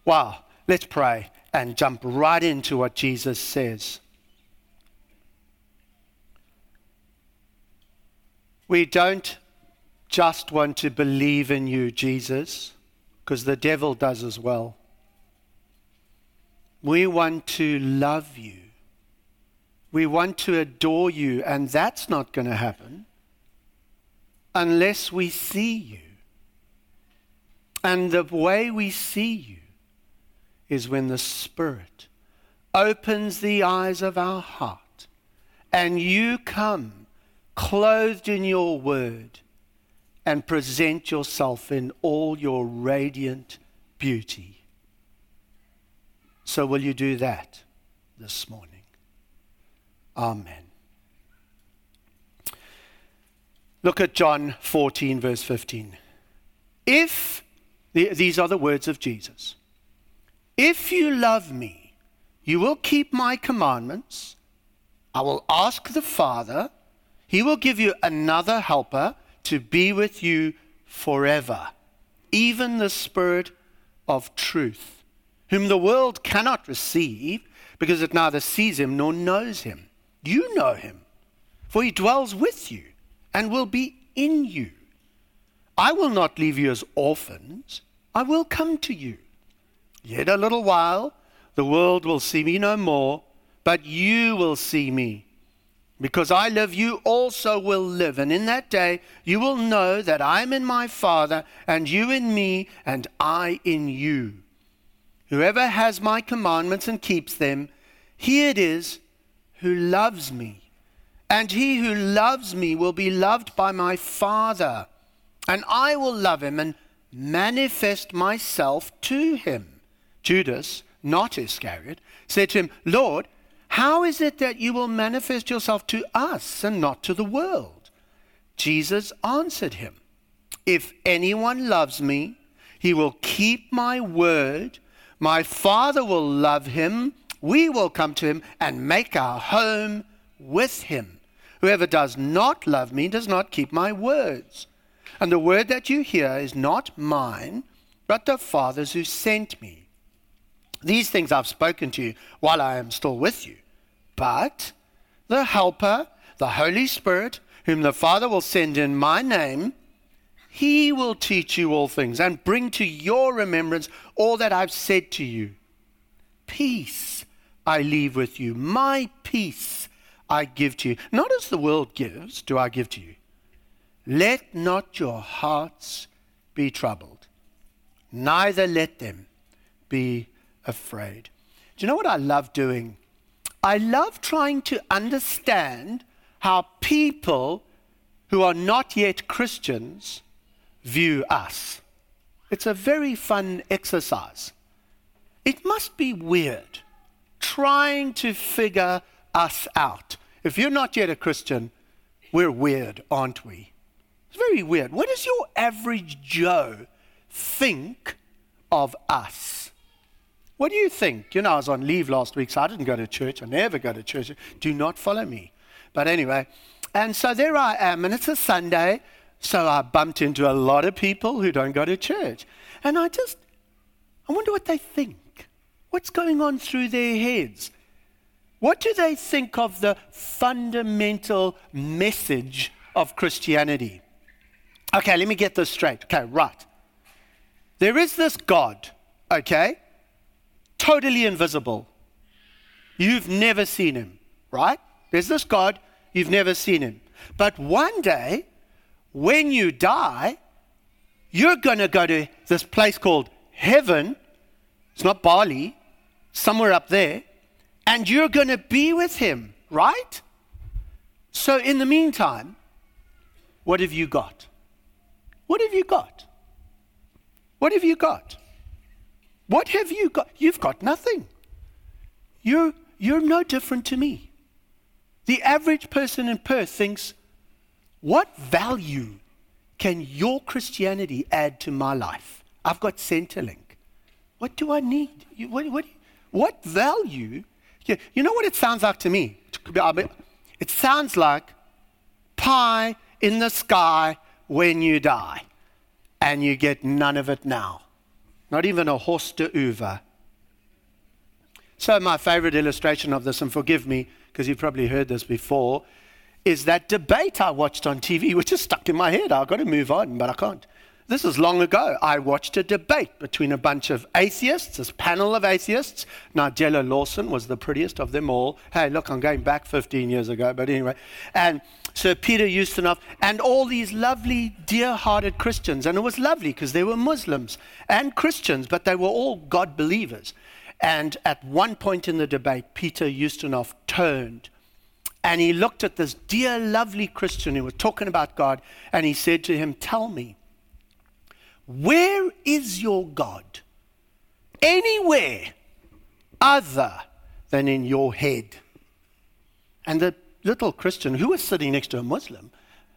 Wow, let's pray and jump right into what Jesus says. We don't just want to believe in you, Jesus, because the devil does as well. We want to love you. We want to adore you, and that's not going to happen unless we see you. And the way we see you is when the Spirit opens the eyes of our heart and you come clothed in your word and present yourself in all your radiant beauty. So will you do that this morning? Amen. Look at John 14, verse 15. These are the words of Jesus. If you love me, you will keep my commandments. I will ask the Father. He will give you another helper to be with you forever, even the Spirit of truth, whom the world cannot receive because it neither sees him nor knows him. You know him, for he dwells with you and will be in you. I will not leave you as orphans. I will come to you. Yet a little while, the world will see me no more, but you will see me. Because I live, you also will live. And in that day, you will know that I am in my Father, and you in me, and I in you. Whoever has my commandments and keeps them, he it is who loves me. And he who loves me will be loved by my Father. And I will love him and manifest myself to him. Judas, not Iscariot, said to him, Lord, how is it that you will manifest yourself to us and not to the world? Jesus answered him, if anyone loves me, he will keep my word. My Father will love him. We will come to him and make our home with him. Whoever does not love me does not keep my words. And the word that you hear is not mine, but the Father's who sent me. These things I've spoken to you while I am still with you. But the Helper, the Holy Spirit, whom the Father will send in my name, he will teach you all things and bring to your remembrance all that I've said to you. Peace I leave with you. My peace I give to you. Not as the world gives, do I give to you. Let not your hearts be troubled, neither let them be afraid. Do you know what I love doing? I love trying to understand how people who are not yet Christians view us. It's a very fun exercise. It must be weird trying to figure us out. If you're not yet a Christian, we're weird, aren't we? It's very weird. What does your average Joe think of us? What do you think? You know, I was on leave last week, so I didn't go to church. I never go to church. Do not follow me. But anyway, and so there I am, and it's a Sunday, so I bumped into a lot of people who don't go to church. And I wonder what they think. What's going on through their heads? What do they think of the fundamental message of Christianity? Okay, let me get this straight. Okay, right. There is this God, okay? Totally invisible. You've never seen him, right? There's this God, you've never seen him. But one day, when you die, you're going to go to this place called heaven. It's not Bali, somewhere up there. And you're going to be with him, right? So in the meantime, what have you got? What have you got? What have you got? What have you got? You've got nothing. You're no different to me. The average person in Perth thinks, what value can your Christianity add to my life? I've got Centrelink. What do I need? What value? You know what it sounds like to me? It sounds like pie in the sky when you die, and you get none of it now. Not even a horse to Uber. So my favorite illustration of this, and forgive me, because you've probably heard this before, is that debate I watched on TV, which is stuck in my head. I've got to move on, but I can't. This is long ago. I watched a debate between a bunch of atheists, this panel of atheists. Nigella Lawson was the prettiest of them all. Hey, look, I'm going back 15 years ago, but anyway. And Sir Peter Ustinov, and all these lovely, dear-hearted Christians. And it was lovely because they were Muslims and Christians, but they were all God believers. And at one point in the debate, Peter Ustinov turned and he looked at this dear, lovely Christian who was talking about God, and he said to him, tell me, where is your God? Anywhere other than in your head. And the little Christian who was sitting next to a Muslim,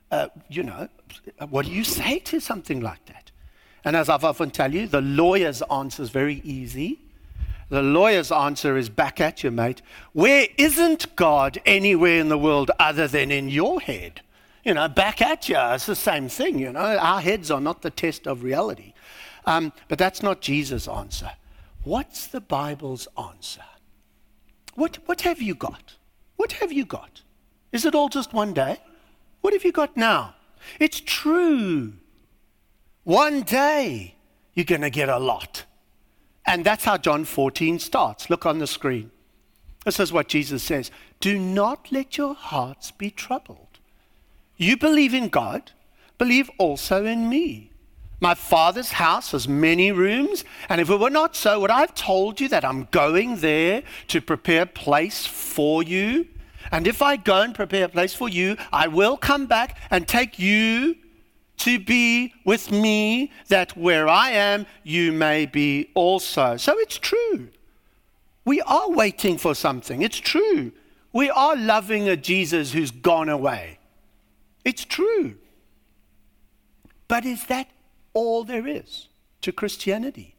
what do you say to something like that? And as I've often tell you, the lawyer's answer is very easy. The lawyer's answer is back at you, mate. Where isn't God anywhere in the world other than in your head? Back at you. It's the same thing, Our heads are not the test of reality. But that's not Jesus' answer. What's the Bible's answer? What have you got? What have you got? Is it all just one day? What have you got now? It's true. One day, you're going to get a lot. And that's how John 14 starts. Look on the screen. This is what Jesus says. Do not let your hearts be troubled. You believe in God, believe also in me. My Father's house has many rooms, and if it were not so, would I have told you that I'm going there to prepare a place for you? And if I go and prepare a place for you, I will come back and take you to be with me, that where I am, you may be also. So it's true. We are waiting for something. It's true. We are loving a Jesus who's gone away. It's true. But is that all there is to Christianity?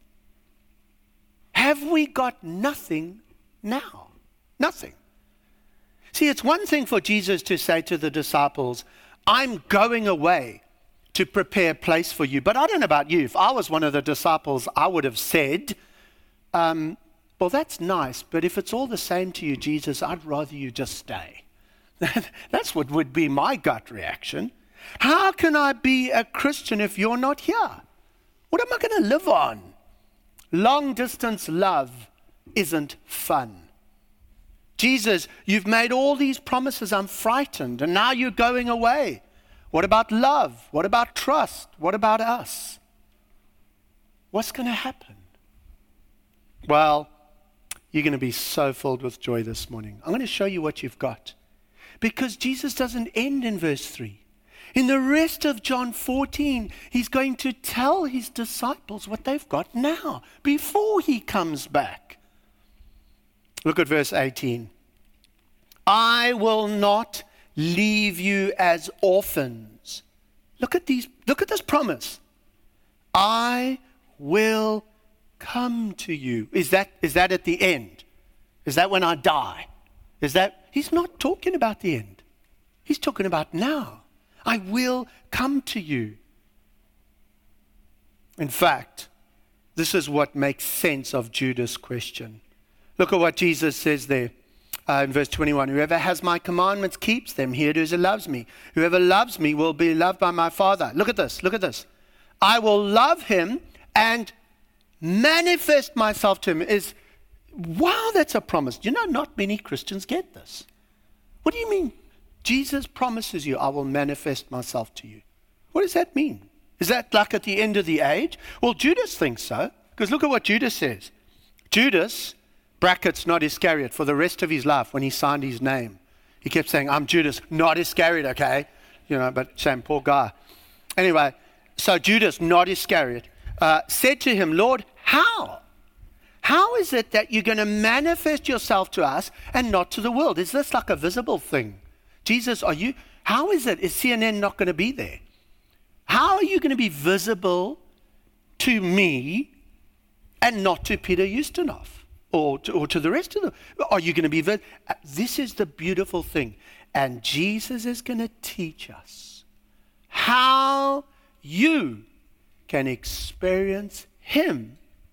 Have we got nothing now? Nothing. See, it's one thing for Jesus to say to the disciples, I'm going away to prepare a place for you. But I don't know about you. If I was one of the disciples, I would have said, well, that's nice, but if it's all the same to you, Jesus, I'd rather you just stay. That's what would be my gut reaction. How can I be a Christian if you're not here? What am I going to live on? Long distance love isn't fun. Jesus, you've made all these promises. I'm frightened, and now you're going away. What about love? What about trust? What about us? What's going to happen? Well, you're going to be so filled with joy this morning. I'm going to show you what you've got. Because Jesus doesn't end in verse 3. In the rest of John 14, he's going to tell his disciples what they've got now, before he comes back. Look at verse 18. I will not leave you as orphans. Look at this promise. I will come to you. Is that at the end? Is that when I die? He's not talking about the end. He's talking about now. I will come to you. In fact, this is what makes sense of Judas' question. Look at what Jesus says there in verse 21. Whoever has my commandments keeps them. He it is who loves me. Whoever loves me will be loved by my Father. Look at this. Look at this. I will love him and manifest myself to him. Wow, that's a promise. Not many Christians get this. What do you mean? Jesus promises you, I will manifest myself to you. What does that mean? Is that like at the end of the age? Well, Judas thinks so, because look at what Judas says. Judas, brackets, not Iscariot, for the rest of his life when he signed his name, he kept saying, I'm Judas, not Iscariot, okay? But same poor guy. Anyway, so Judas, not Iscariot, said to him, Lord, how? How is it that you're going to manifest yourself to us and not to the world? Is this like a visible thing? Jesus, how is it? Is CNN not going to be there? How are you going to be visible to me and not to Peter Ustinov or to the rest of them? Are you going to be visible? This is the beautiful thing. And Jesus is going to teach us how you can experience him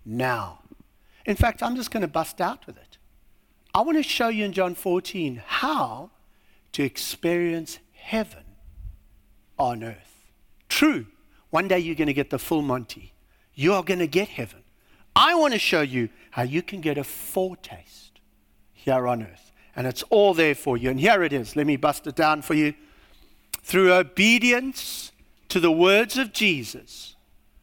now. In fact, I'm just going to bust out with it. I want to show you in John 14 how to experience heaven on earth. True, one day you're going to get the full Monty. You are going to get heaven. I want to show you how you can get a foretaste here on earth. And it's all there for you. And here it is. Let me bust it down for you. Through obedience to the words of Jesus,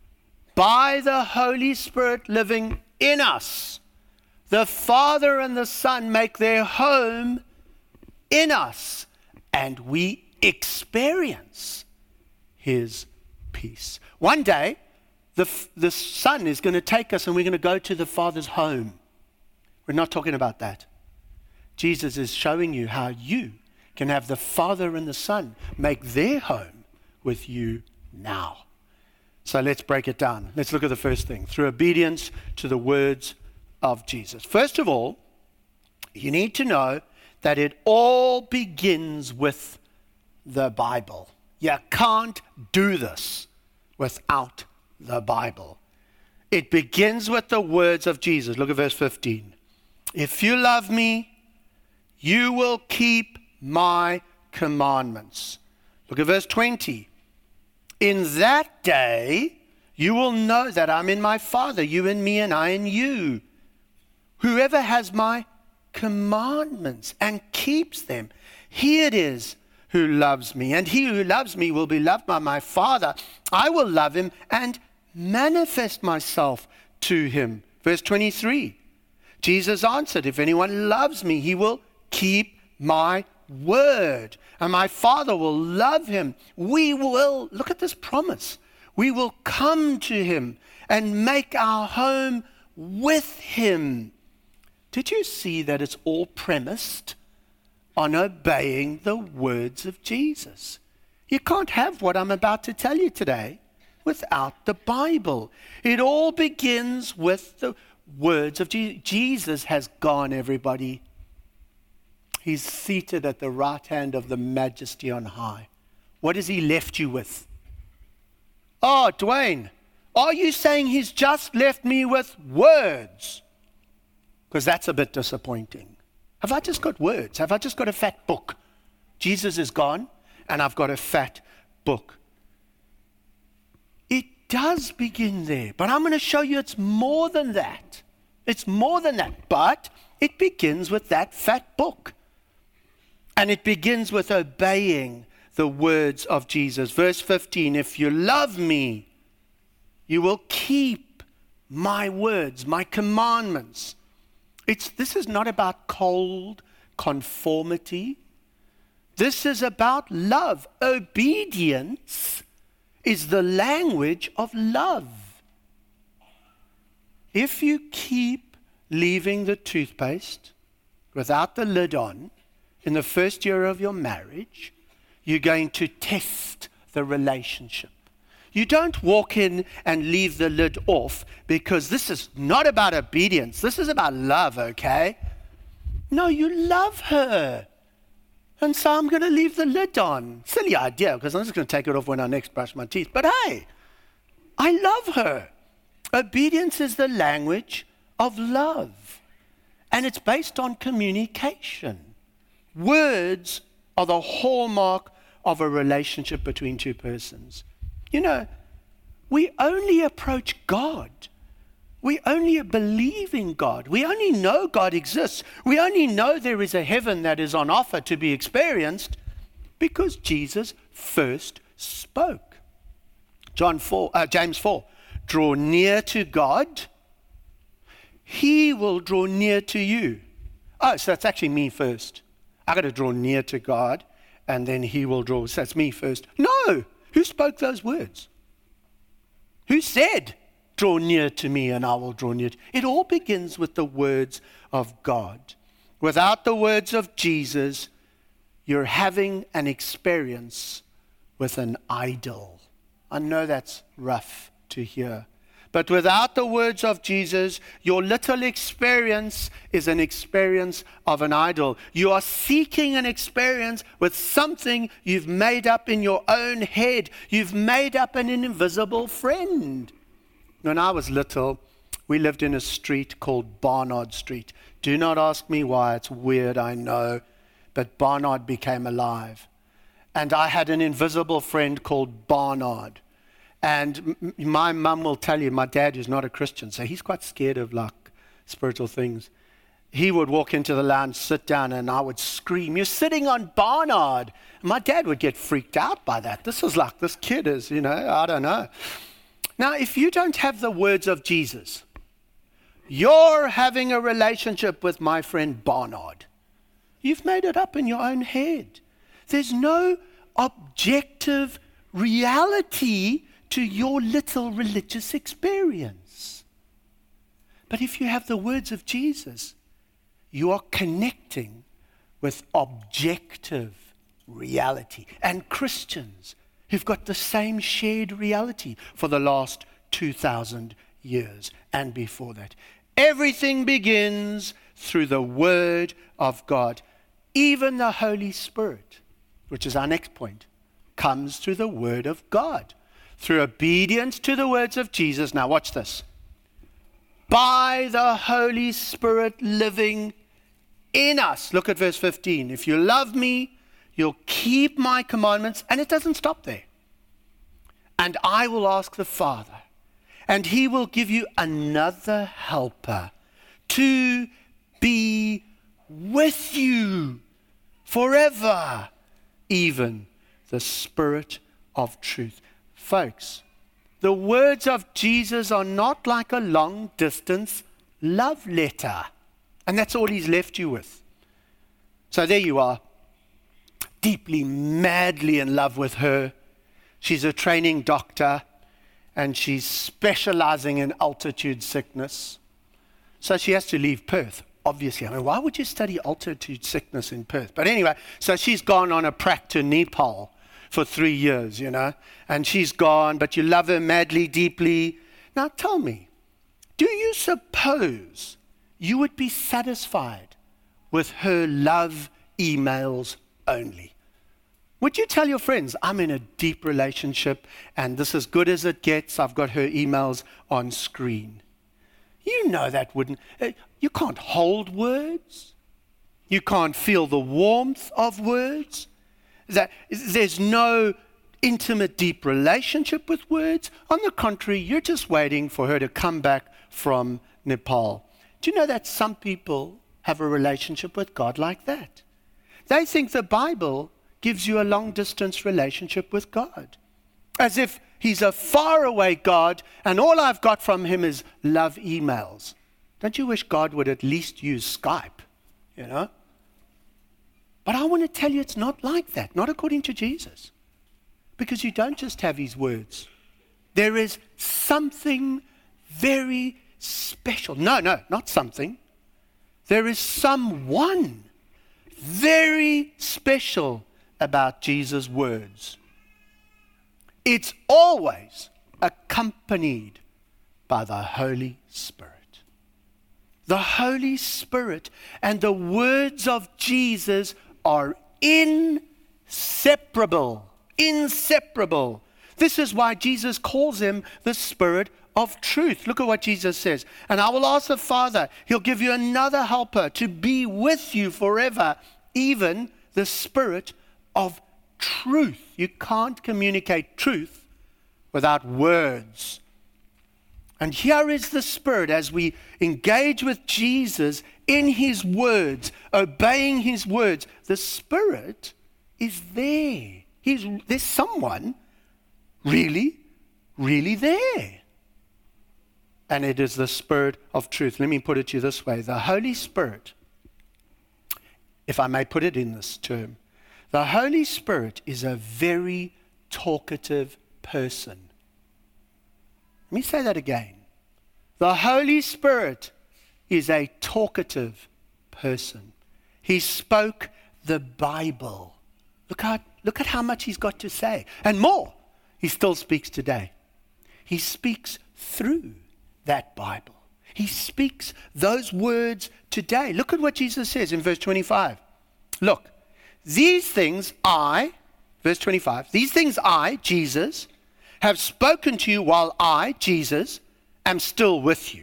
by the Holy Spirit living in us, the Father and the Son make their home in us, and we experience His peace. One day, the Son is going to take us and we're going to go to the Father's home. We're not talking about that. Jesus is showing you how you can have the Father and the Son make their home with you now. So let's break it down. Let's look at the first thing. Through obedience to the words of Jesus. First of all, you need to know that it all begins with the Bible. You can't do this without the Bible. It begins with the words of Jesus. Look at verse 15. If you love me, you will keep my commandments. Look at verse 20. In that day, you will know that I'm in my Father, you in me, and I in you. Whoever has my commandments and keeps them, he it is who loves me. And he who loves me will be loved by my Father. I will love him and manifest myself to him. Verse 23. Jesus answered, if anyone loves me, he will keep my word, and my Father will love him. We will, look at this promise, we will come to him and make our home with him. Did you see that it's all premised on obeying the words of Jesus? You can't have what I'm about to tell you today without the Bible. It all begins with the words of Jesus. Jesus has gone, everybody. He's seated at the right hand of the Majesty on high. What has he left you with? Oh, Dwayne, are you saying he's just left me with words? Because that's a bit disappointing. Have I just got words? Have I just got a fat book? Jesus is gone, and I've got a fat book. It does begin there, but I'm going to show you it's more than that. It's more than that, but it begins with that fat book. And it begins with obeying the words of Jesus. Verse 15, if you love me, you will keep my words, my commandments. This is not about cold conformity. This is about love. Obedience is the language of love. If you keep leaving the toothpaste without the lid on, in the first year of your marriage, you're going to test the relationship. You don't walk in and leave the lid off, because this is not about obedience. This is about love, okay? No, you love her. And so I'm going to leave the lid on. Silly idea, because I'm just going to take it off when I next brush my teeth. But hey, I love her. Obedience is the language of love. And it's based on communication. Words are the hallmark of a relationship between two persons. You know, we only approach God. We only believe in God. We only know God exists. We only know there is a heaven that is on offer to be experienced because Jesus first spoke. James 4, draw near to God, he will draw near to you. Oh, so that's actually me first. I got to draw near to God, and then he will draw. So that's me first. No. Who spoke those words? Who said, draw near to me and I will draw near to you? It all begins with the words of God. Without the words of Jesus, you're having an experience with an idol. I know that's rough to hear. But without the words of Jesus, your little experience is an experience of an idol. You are seeking an experience with something you've made up in your own head. You've made up an invisible friend. When I was little, We lived in a street called Barnard Street. Do not ask me why. It's weird, I know. But Barnard became alive. And I had an invisible friend called Barnard. And my mum will tell you, my dad is not a Christian, so he's quite scared of like spiritual things. He would walk into the lounge, sit down, and I would scream, "You're sitting on Barnard." My dad would get freaked out by that. This is like, this kid is, I don't know. Now, if you don't have the words of Jesus, you're having a relationship with my friend Barnard. You've made it up in your own head. There's no objective reality to your little religious experience. But if you have the words of Jesus, you are connecting with objective reality. And Christians who've got the same shared reality for the last 2,000 years and before that. Everything begins through the Word of God. Even the Holy Spirit, which is our next point, comes through the Word of God. Through obedience to the words of Jesus. Now watch this. By the Holy Spirit living in us. Look at verse 15. If you love me, you'll keep my commandments. And it doesn't stop there. And I will ask the Father, and he will give you another helper to be with you forever, even the Spirit of truth. Folks, the words of Jesus are not like a long-distance love letter. And that's all he's left you with. So there you are, deeply, madly in love with her. She's a training doctor, and she's specializing in altitude sickness. So she has to leave Perth, obviously. I mean, why would you study altitude sickness in Perth? But anyway, so she's gone on a prac to Nepal for 3 years, and she's gone, but you love her madly, deeply. Now tell me, do you suppose you would be satisfied with her love emails only? Would you tell your friends, I'm in a deep relationship and this is as good as it gets, I've got her emails on screen? You know that wouldn't, you can't hold words. You can't feel the warmth of words. That there's no intimate, deep relationship with words. On the contrary, you're just waiting for her to come back from Nepal. Do you know that some people have a relationship with God like that? They think the Bible gives you a long-distance relationship with God, as if he's a faraway God and all I've got from him is love emails. Don't you wish God would at least use Skype, But I want to tell you it's not like that, not according to Jesus. Because you don't just have his words. There is something very special. No, not something. There is someone very special about Jesus' words. It's always accompanied by the Holy Spirit. The Holy Spirit and the words of Jesus are inseparable. Inseparable. This is why Jesus calls him the Spirit of truth. Look at what Jesus says. And I will ask the Father, he'll give you another helper to be with you forever, even the Spirit of truth. You can't communicate truth without words. And here is the Spirit as we engage with Jesus in his words, obeying his words. The Spirit is there. There's someone really, really there. And it is the Spirit of truth. Let me put it to you this way. The Holy Spirit, if I may put it in this term, the Holy Spirit is a very talkative person. Let me say that again. The Holy Spirit is a talkative person. He spoke the Bible. Look at how much he's got to say. And more, he still speaks today. He speaks through that Bible. He speaks those words today. Look at what Jesus says in verse 25. Look, these things verse 25, these things I, Jesus, have spoken to you while I, Jesus, am still with you.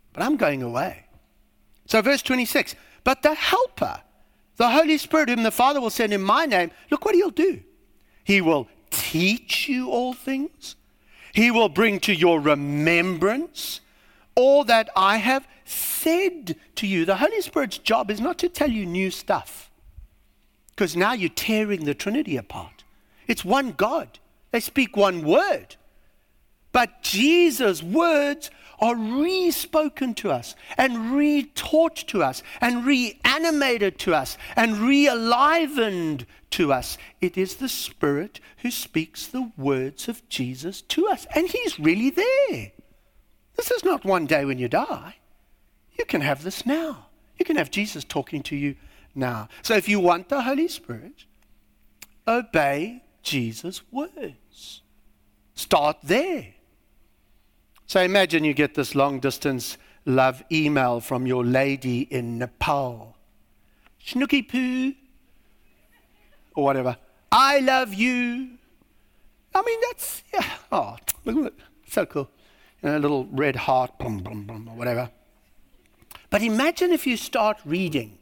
but I'm going away. So verse 26, but the Helper, the Holy Spirit, whom the Father will send in my name, look what he'll do. He will teach you all things. He will bring to your remembrance all that I have said to you. The Holy Spirit's job is not to tell you new stuff, because now you're tearing the Trinity apart. It's one God. They speak one word. But Jesus' words are re-spoken to us and re-taught to us and reanimated to us and re-alivened to us. It is the Spirit who speaks the words of Jesus to us. And he's really there. This is not one day when you die. You can have this now. You can have Jesus talking to you now. So if you want the Holy Spirit, obey Jesus' words. Start there. So imagine you get this long distance love email from your lady in Nepal. Snooky poo. Or whatever. I love you. I mean, that's, yeah. Oh, look at it. So cool. You know, a little red heart, boom, boom, boom, or whatever. But imagine if you start reading.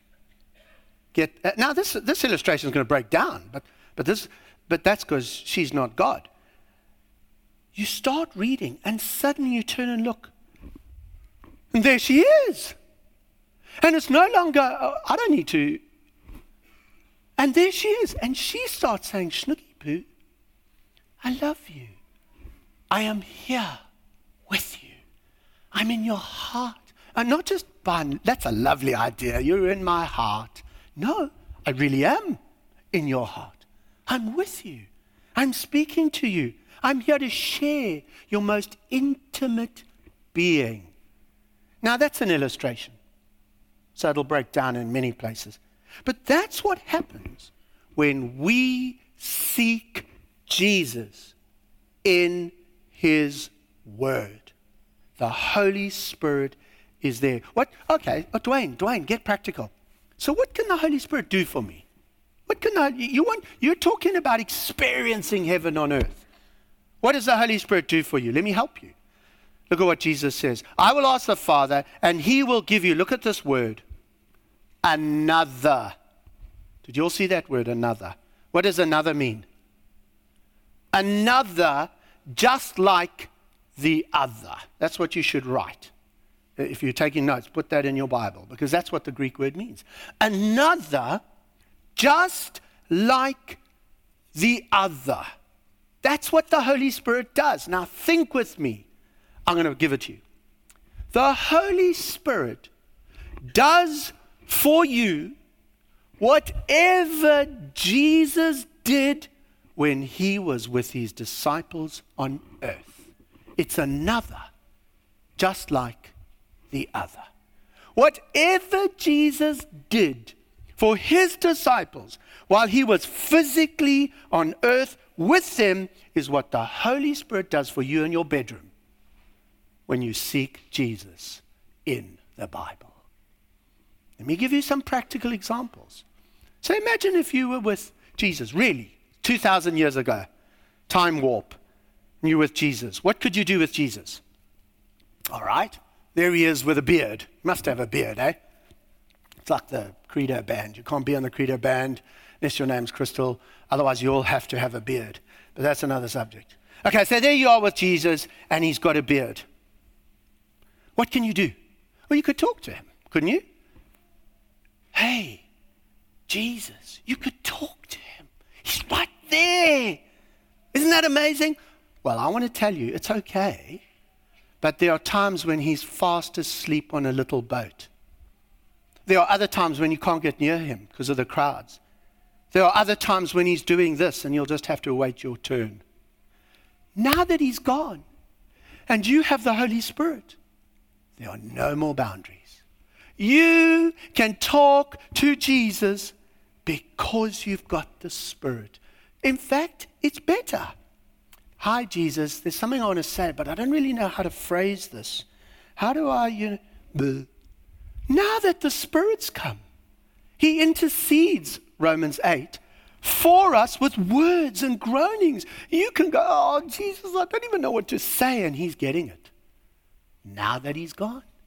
Now this illustration is going to break down, but that's because she's not God. You start reading, and suddenly you turn and look, and there she is. And it's no longer, I don't need to. And there she is, and she starts saying, Snooky Poo, I love you. I am here with you. I'm in your heart. And not just that's a lovely idea, you're in my heart. No, I really am in your heart. I'm with you. I'm speaking to you. I'm here to share your most intimate being. Now that's an illustration. So it'll break down in many places. But that's what happens when we seek Jesus in his word. The Holy Spirit is there. What? Okay, Dwayne, get practical. So what can the Holy Spirit do for me? What can you're talking about experiencing heaven on earth. What does the Holy Spirit do for you? Let me help you. Look at what Jesus says. I will ask the Father, and he will give you, look at this word, another. Did you all see that word, another? What does another mean? Another, just like the other. That's what you should write. If you're taking notes, put that in your Bible, because that's what the Greek word means. Another, just like the other. That's what the Holy Spirit does. Now think with me. I'm going to give it to you. The Holy Spirit does for you whatever Jesus did when he was with his disciples on earth. It's another, just like the other. Whatever Jesus did for his disciples while he was physically on earth with them is what the Holy Spirit does for you in your bedroom when you seek Jesus in the Bible. Let me give you some practical examples. So imagine if you were with Jesus, really, 2,000 years ago, time warp, and you're with Jesus. What could you do with Jesus? All right, there he is with a beard. Must have a beard, eh? It's like the Credo band. You can't be on the Credo band unless your name's Crystal. Otherwise, you all have to have a beard. But that's another subject. Okay, so there you are with Jesus, and he's got a beard. What can you do? Well, you could talk to him, couldn't you? Hey, Jesus, you could talk to him. He's right there. Isn't that amazing? Well, I want to tell you, it's okay. But there are times when he's fast asleep on a little boat. There are other times when you can't get near him because of the crowds. There are other times when he's doing this and you'll just have to wait your turn. Now that he's gone and you have the Holy Spirit, there are no more boundaries. You can talk to Jesus because you've got the Spirit. In fact, it's better. Hi, Jesus, there's something I want to say, but I don't really know how to phrase this. How do I, Now that the Spirit's come, he intercedes, Romans 8, for us with words and groanings. You can go, oh, Jesus, I don't even know what to say, and he's getting it. Now that he's gone.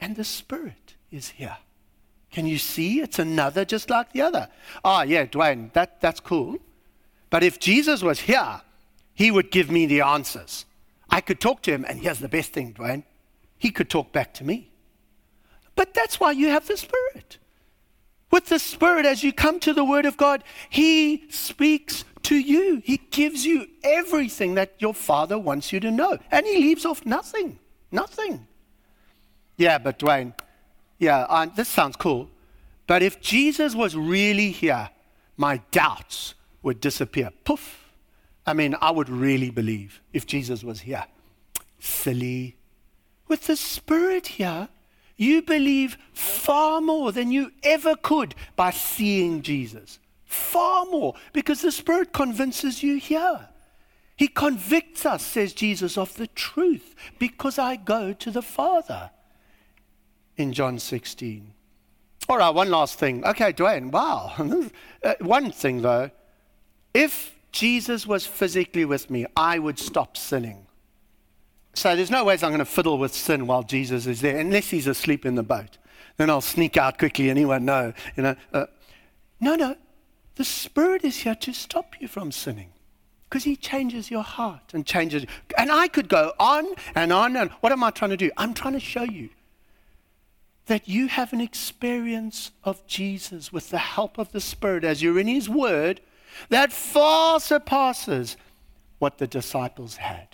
and the Spirit is here. Can you see? It's another just like the other. Oh, yeah, Dwayne, that's cool. But if Jesus was here, he would give me the answers. I could talk to him, and here's the best thing, Dwayne. He could talk back to me. But that's why you have the Spirit. With the Spirit, as you come to the Word of God, he speaks to you. He gives you everything that your Father wants you to know. And he leaves off nothing. Nothing. Yeah, but Dwayne, this sounds cool. But if Jesus was really here, my doubts would disappear. Poof. I mean, I would really believe if Jesus was here. Silly. With the Spirit here, you believe far more than you ever could by seeing Jesus. Far more, because the Spirit convinces you here. He convicts us, says Jesus, of the truth, because I go to the Father. In John 16. All right, one last thing. Okay, Dwayne, wow. One thing, though. If Jesus was physically with me, I would stop sinning. So there's no ways I'm going to fiddle with sin while Jesus is there, unless he's asleep in the boat. Then I'll sneak out quickly and he won't know. No. The Spirit is here to stop you from sinning, because he changes your heart and changes. And I could go on and on. And what am I trying to do? I'm trying to show you that you have an experience of Jesus with the help of the Spirit as you're in his Word that far surpasses what the disciples had.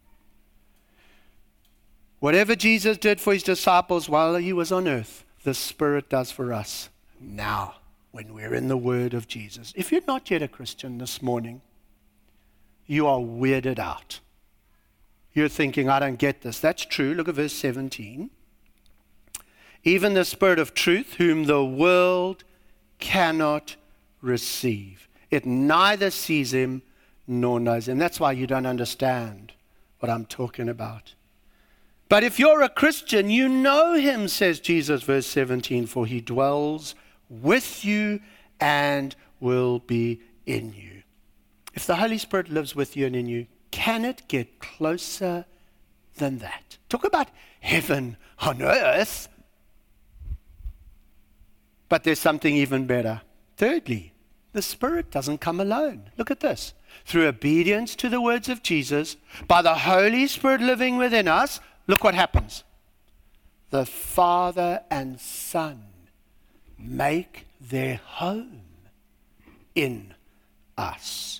Whatever Jesus did for his disciples while he was on earth, the Spirit does for us now when we're in the Word of Jesus. If you're not yet a Christian this morning, you are weirded out. You're thinking, I don't get this. That's true. Look at verse 17. Even the Spirit of truth, whom the world cannot receive. It neither sees him nor knows him. That's why you don't understand what I'm talking about. But if you're a Christian, you know him, says Jesus, verse 17, for he dwells with you and will be in you. If the Holy Spirit lives with you and in you, can it get closer than that? Talk about heaven on earth. But there's something even better. Thirdly, the Spirit doesn't come alone. Look at this. Through obedience to the words of Jesus, by the Holy Spirit living within us, look what happens. The Father and Son make their home in us.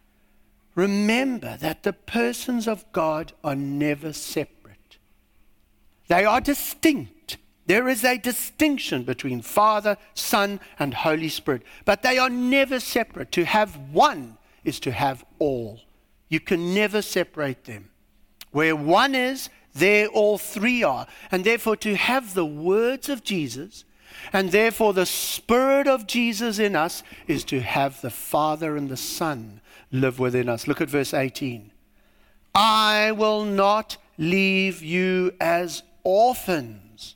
Remember that the persons of God are never separate. They are distinct. There is a distinction between Father, Son, and Holy Spirit. But they are never separate. To have one is to have all. You can never separate them. Where one is, there all three are. And therefore to have the words of Jesus, and therefore the Spirit of Jesus in us, is to have the Father and the Son live within us. Look at verse 18. I will not leave you as orphans.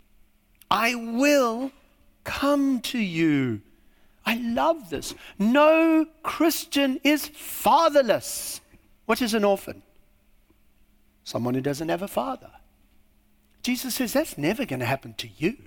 I will come to you. I love this. No Christian is fatherless. What is an orphan? Someone who doesn't have a father. Jesus says that's never going to happen to you.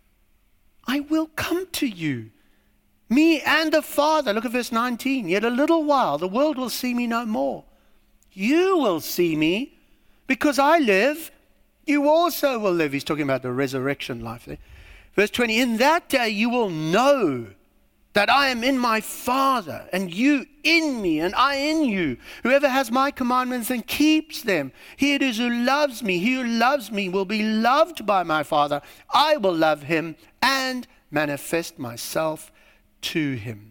I will come to you. Me and the Father. Look at verse 19. Yet a little while, the world will see me no more. You will see me because I live. You also will live. He's talking about the resurrection life there. Verse 20. In that day you will know that I am in my Father, and you in me, and I in you. Whoever has my commandments and keeps them, he it is who loves me. He who loves me will be loved by my Father. I will love him and manifest myself to him.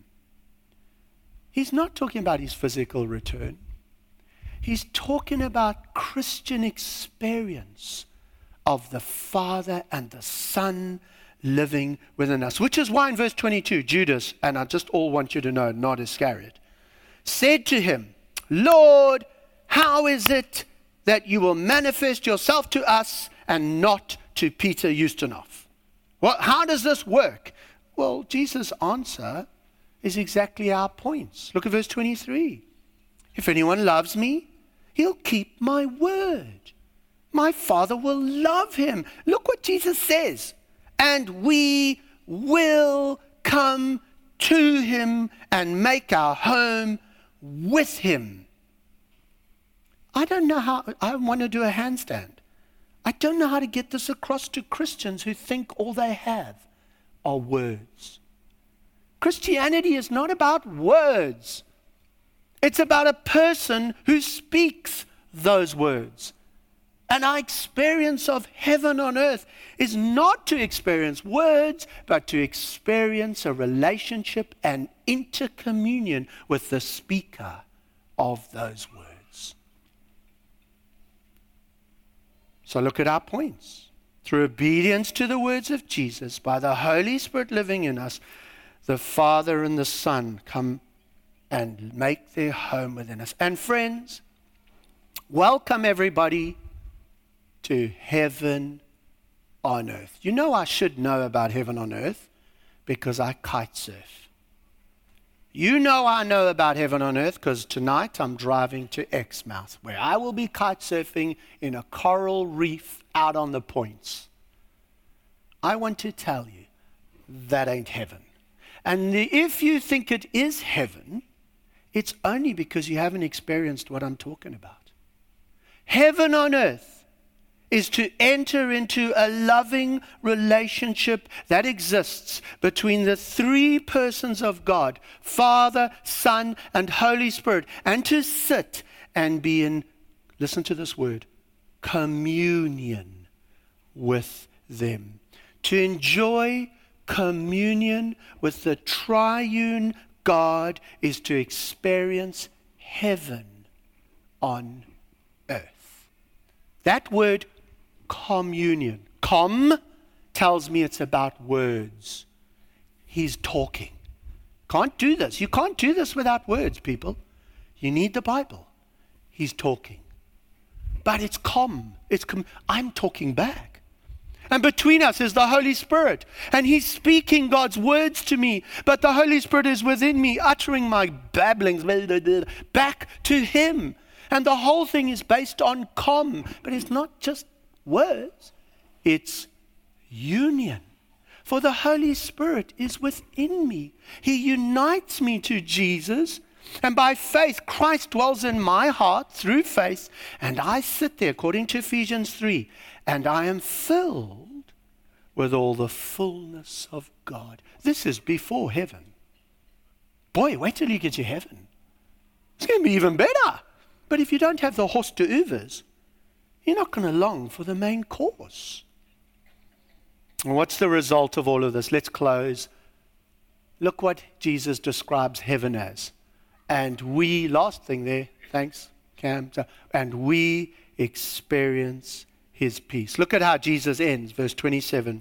He's not talking about his physical return. He's talking about Christian experience of the Father and the Son living within us. Which is why in verse 22, Judas, and I just all want you to know, not Iscariot, said to him, Lord, how is it that you will manifest yourself to us and not to Peter Ustinov? Well, how does this work? Well, Jesus' answer is exactly our points. Look at verse 23. If anyone loves me, he'll keep my word. my Father will love him. Look what Jesus says. And we will come to him and make our home with him. I don't know how, I want to do a handstand. I don't know how to get this across to Christians who think all they have are words. Christianity is not about words. It's about a person who speaks those words. And our experience of heaven on earth is not to experience words, but to experience a relationship and intercommunion with the speaker of those words. So look at our points. Through obedience to the words of Jesus, by the Holy Spirit living in us, the Father and the Son come and make their home within us. And friends, welcome everybody to heaven on earth. You know I should know about heaven on earth because I kite surf. You know I know about heaven on earth because tonight I'm driving to Exmouth, where I will be kite surfing in a coral reef out on the points. I want to tell you, that ain't heaven. And if you think it is heaven, it's only because you haven't experienced what I'm talking about. Heaven on earth is to enter into a loving relationship that exists between the three persons of God, Father, Son, and Holy Spirit, and to sit and be in, listen to this word, communion with them. To enjoy communion with the triune God is to experience heaven on earth. That word communion. Tells me it's about words. He's talking. Can't do this. You can't do this without words, people. You need the Bible. He's talking. But it's I'm talking back. And between us is the Holy Spirit. And he's speaking God's words to me. But the Holy Spirit is within me, uttering my babblings back to him. And the whole thing is based on but it's not just words, it's union. For the Holy Spirit is within me. He unites me to Jesus, and by faith Christ dwells in my heart through faith, and I sit there according to Ephesians 3, and I am filled with all the fullness of God. This is before heaven. Boy, wait till you get to heaven. It's going to be even better. But if you don't have the horse to uvers, you're not going to long for the main course. And what's the result of all of this? Let's close. Look what Jesus describes heaven as. And we, last thing there, thanks, Cam. And we experience his peace. Look at how Jesus ends, verse 27.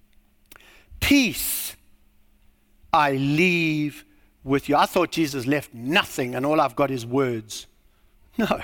Peace I leave with you. I thought Jesus left nothing and all I've got is words. No.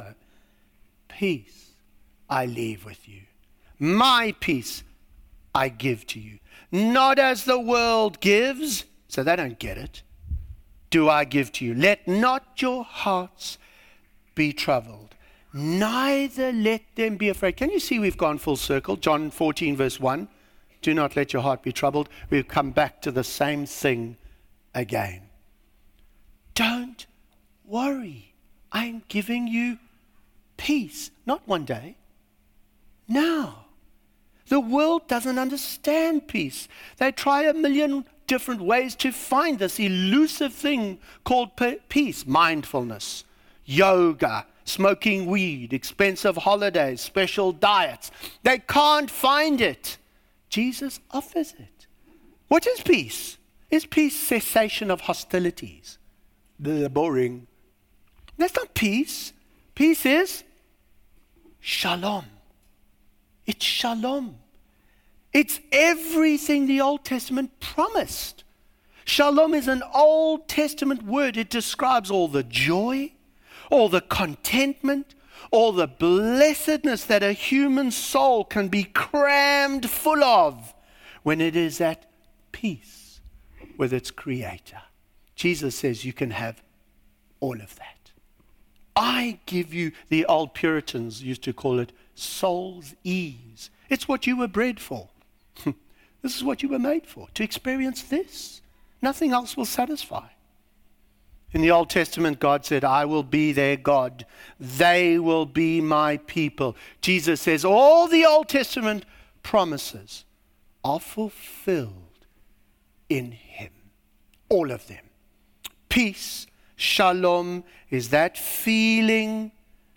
Peace I leave with you. My peace I give to you. Not as the world gives, so they don't get it, do I give to you. Let not your hearts be troubled, neither let them be afraid. Can you see we've gone full circle? John 14 verse 1. Do not let your heart be troubled. We've come back to the same thing again. Don't worry. I'm giving you peace. Not one day. Now. The world doesn't understand peace. They try a million different ways to find this elusive thing called peace. Mindfulness, yoga, smoking weed, expensive holidays, special diets. They can't find it. Jesus offers it. What is peace? Is peace cessation of hostilities? They're boring. That's not peace. Peace is shalom. It's shalom. It's everything the Old Testament promised. Shalom is an Old Testament word. It describes all the joy, all the contentment, all the blessedness that a human soul can be crammed full of when it is at peace with its Creator. Jesus says you can have all of that. I give you, the old Puritans used to call it soul's ease. It's what you were bred for. This is what you were made for, to experience this. Nothing else will satisfy. In the Old Testament, God said, I will be their God. They will be my people. Jesus says all the Old Testament promises are fulfilled in him. All of them. Peace, shalom, is that feeling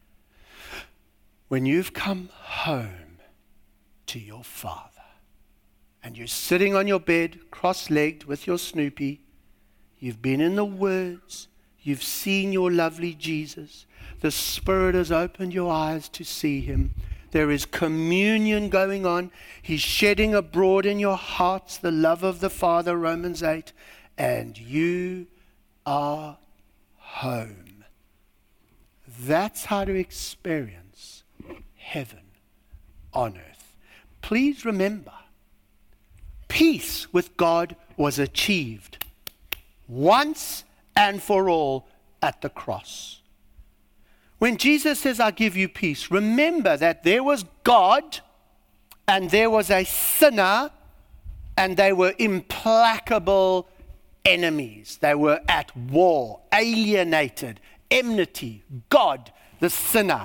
when you've come home to your Father and you're sitting on your bed, cross-legged with your Snoopy. You've been in the words. You've seen your lovely Jesus. The Spirit has opened your eyes to see him. There is communion going on. He's shedding abroad in your hearts the love of the Father, Romans 8. And you are home. That's how to experience heaven on earth. Please remember, peace with God was achieved once and for all at the cross. When Jesus says, I give you peace, remember that there was God and there was a sinner, and they were implacable enemies. They were at war, alienated, enmity. God, the sinner.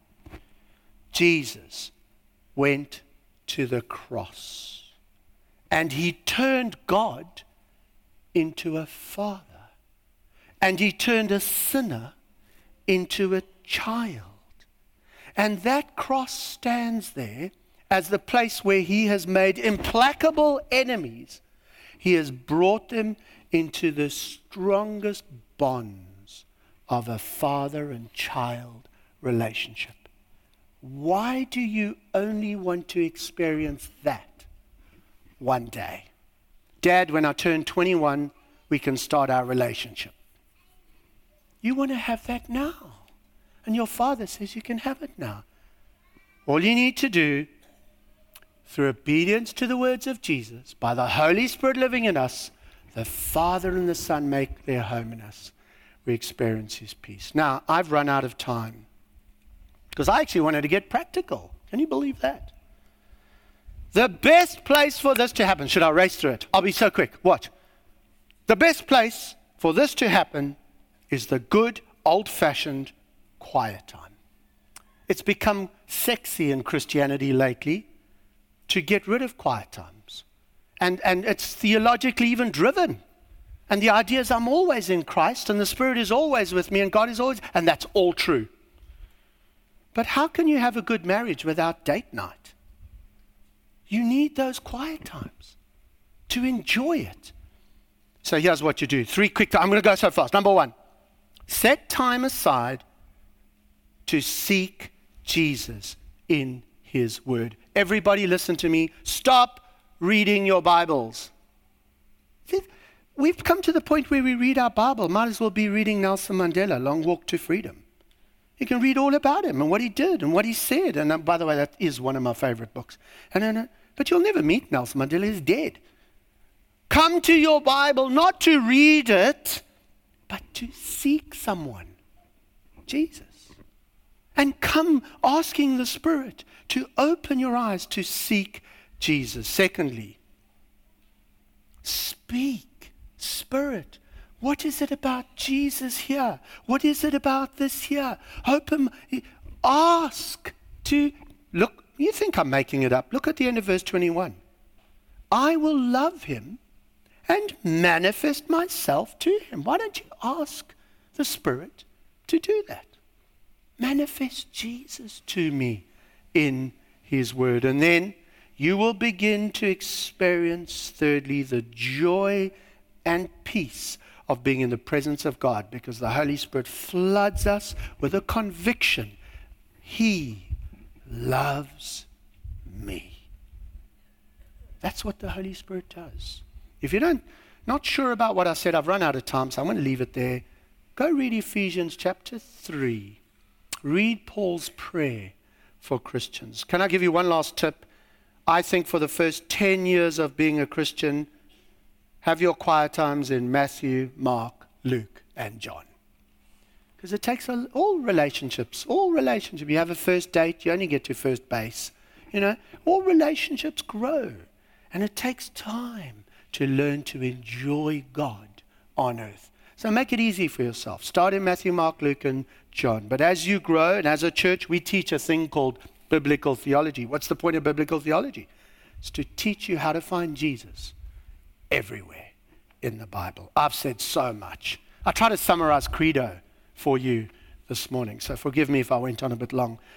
Jesus went to the cross and he turned God into a father. And he turned a sinner into a child. And that cross stands there as the place where he has made implacable enemies. He has brought them into the strongest bonds of a father and child relationship. Why do you only want to experience that one day? Dad, when I turn 21, we can start our relationship. You want to have that now. And your Father says you can have it now. All you need to do, through obedience to the words of Jesus, by the Holy Spirit living in us, the Father and the Son make their home in us. We experience his peace. Now, I've run out of time because I actually wanted to get practical. Can you believe that? The best place for this to happen, should I race through it? I'll be so quick. Watch. The best place for this to happen is the good, old-fashioned quiet time. It's become sexy in Christianity lately to get rid of quiet times. And it's theologically even driven. And the idea is I'm always in Christ and the Spirit is always with me and God is always, and that's all true. But how can you have a good marriage without date night? You need those quiet times to enjoy it. So here's what you do. 3 quick, I'm going to go so fast. Number 1, set time aside to seek Jesus in his word. Everybody listen to me. Stop reading your Bibles. We've come to the point where we read our Bible. Might as well be reading Nelson Mandela, Long Walk to Freedom. You can read all about him and what he did and what he said. And by the way, that is one of my favorite books. But you'll never meet Nelson Mandela. He's dead. Come to your Bible not to read it, but to seek someone, Jesus. And come asking the Spirit to open your eyes to seek Jesus. Secondly, speak, Spirit. What is it about Jesus here? What is it about this here? Ask to, look, you think I'm making it up. Look at the end of verse 21. I will love him and manifest myself to him. Why don't you ask the Spirit to do that? Manifest Jesus to me in his word. And then you will begin to experience, thirdly, the joy and peace of being in the presence of God, because the Holy Spirit floods us with a conviction. He loves me. That's what the Holy Spirit does. If you're not sure about what I said, I've run out of time, so I'm going to leave it there. Go read Ephesians chapter 3. Read Paul's prayer for Christians. Can I give you one last tip? I think for the first 10 years of being a Christian, have your quiet times in Matthew, Mark, Luke, and John. Because it takes all relationships. You have a first date, you only get to first base. All relationships grow. And it takes time to learn to enjoy God on earth. So make it easy for yourself. Start in Matthew, Mark, Luke, and John. But as you grow, and as a church, we teach a thing called biblical theology. What's the point of biblical theology? It's to teach you how to find Jesus everywhere in the Bible. I've said so much. I try to summarize Credo for you this morning, so forgive me if I went on a bit long.